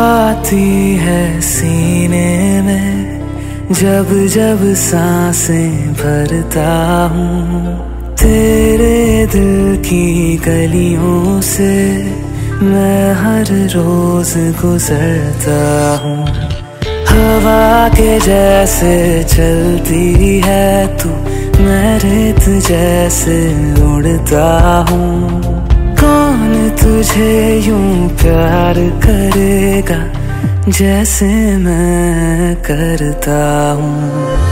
आती है सीने में जब जब सांसें भरता हूँ। तेरे दिल की गलियों से मैं हर रोज गुजरता हूँ। हवा के जैसे चलती है तू, मैं रेत जैसे उड़ता हूँ। कौन तुझे यूं प्यार करेगा जैसे मैं करता हूँ।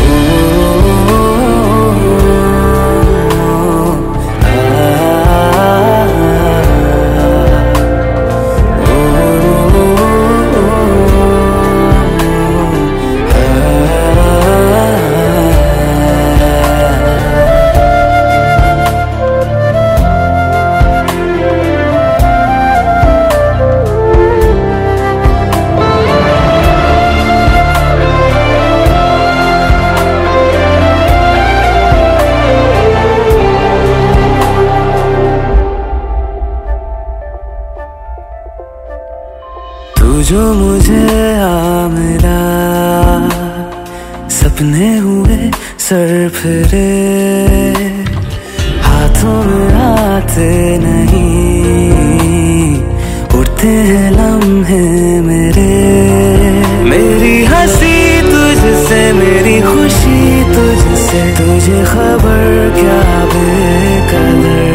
तू जो मुझे आ मिला, सपने हुए सर फिरे, हाथों में आते नहीं, उड़ते हैं लम्हे मेरे। मेरी हंसी तुझसे, मेरी खुशी तुझसे, तुझे खबर क्या बेकदर।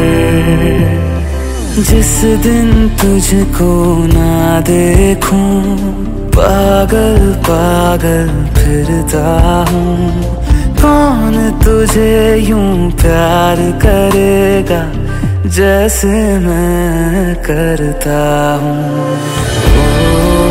जिस दिन तुझको ना देखूं, पागल पागल फिरता हूँ। कौन तुझे यूं प्यार करेगा जैसे मैं करता हूँ।